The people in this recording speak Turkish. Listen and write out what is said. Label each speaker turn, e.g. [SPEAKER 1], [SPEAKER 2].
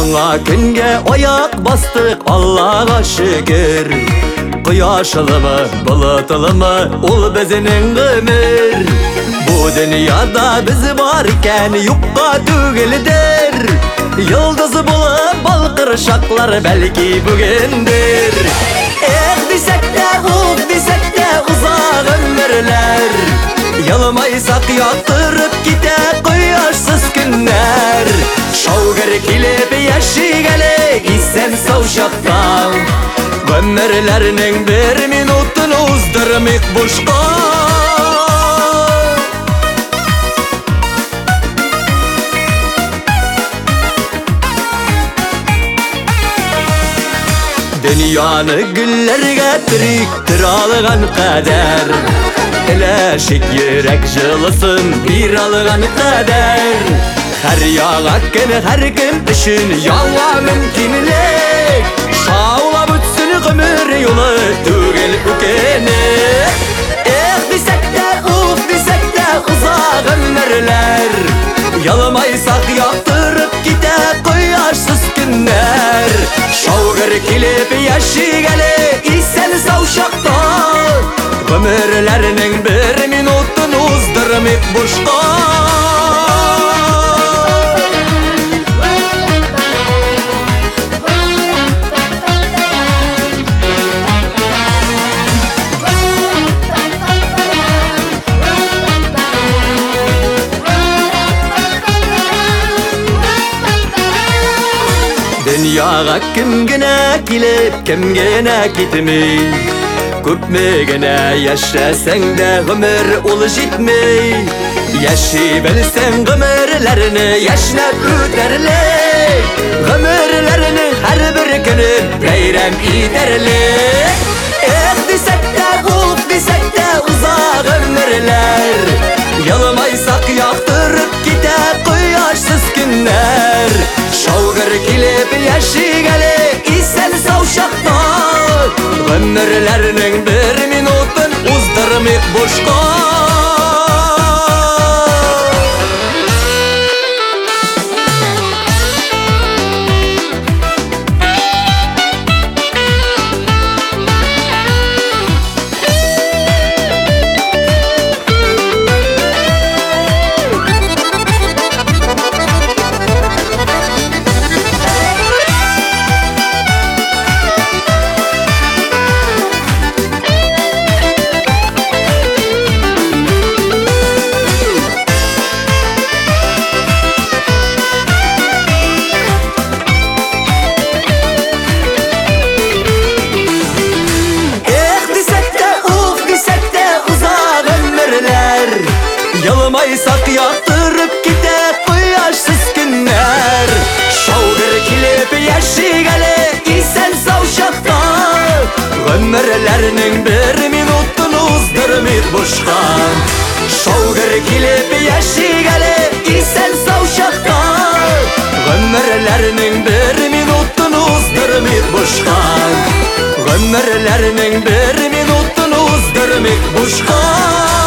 [SPEAKER 1] Yanga günge ayak bastık Allah'a şükür. Kıyaşlı mı, bılıtılı mı, ol bizinin ömür. Bu dünyada biz varken yupka tügelidir. Yıldızı bulup balkırşaklar belki bugündür. Desek de desek de uzak ömürler. Yalmaysak yaktırıp gide kıyaşsız günler. Şavgır kilip yaşigelik isen savşaktan. Ömürlerinin bir minutunu uzdırmık boşka. Dünyanı güllerge biriktir algan kader. Eleşik yürek jılısın bir algan kader. Her yağakken her kim üçün yalla mümkünlük. Şaula bütsün ömür yolu tügel bükeni. Desek de uzak ömürler. Yalmaysak yaktırıp gide kıyaşsız günler. Şavgır kilip yaşigelik isen savşaktan. Ömürlerinin bir minutunu uzdırmık boşka. Dünyaga kim gine kilip kim gine gitmey. Köpmegine yaşasan da ömür ol jitmey. Yaşay bilsen ömürlerini yaşnap öterlik. Ömürlerini her bir günü bayram ederlik. Desek de uzak ömürler. Yalmaysak yaktırıp gide kıyaşsız günler. Şavgır kilip yaşigelik isen savşaktan. Ömürlerinin bir minutun uzdırmık boşka. Yalmaysak yaktırıp gide kıyaşsız günler. Şavgır kilip yaşigelik isen savşaktan. Ömürlerinin bir minutunu uzdırmık boşka. Şavgır kilip yaşigelik isen savşaktan. Ömürlerinin bir minutunu uzdırmık boşka. Ömürlerinin bir minutunu uzdırmık boşka.